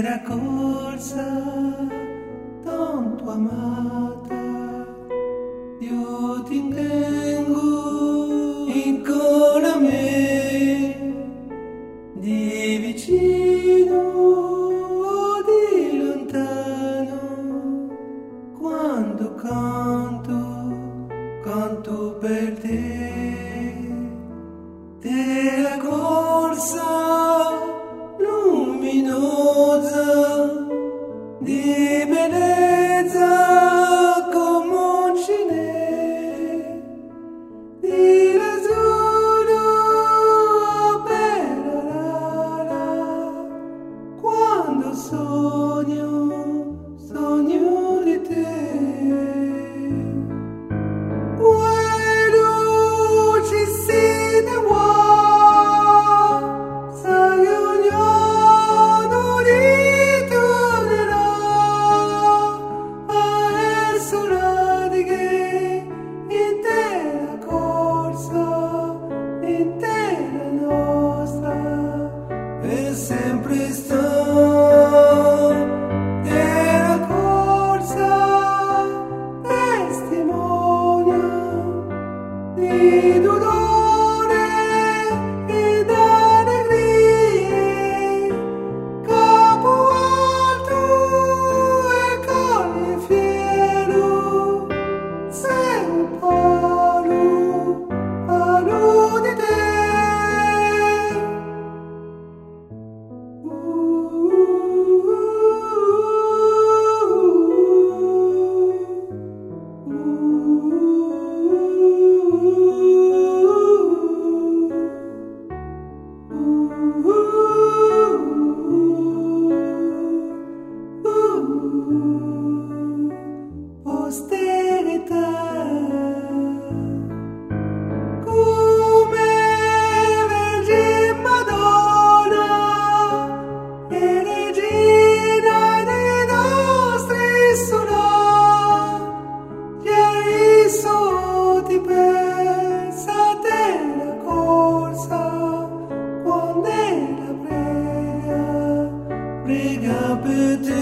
la corsa tanto amata, io ti tengo incolla a me, di vicino o di lontano, quando canto per te, della corsa luminosa di bellezza come un cine, di l'azzurro per l'ala, quando sogno di te. Sempre sta della corsa testimonia di dolore ed allegria, capo alto e collo fiero, sei un palo di te. Posterità, come Vergine Madonna e regina dei nostri sola, ieri ti pensa della corsa, quando la prega per te.